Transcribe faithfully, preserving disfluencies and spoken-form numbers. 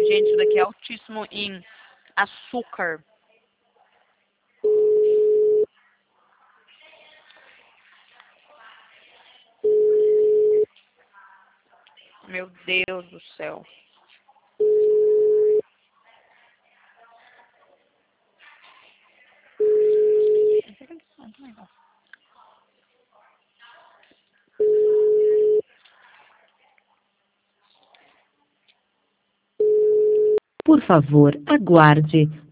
Gente, isso daqui é altíssimo em açúcar. Meu Deus do céu. Por favor, aguarde.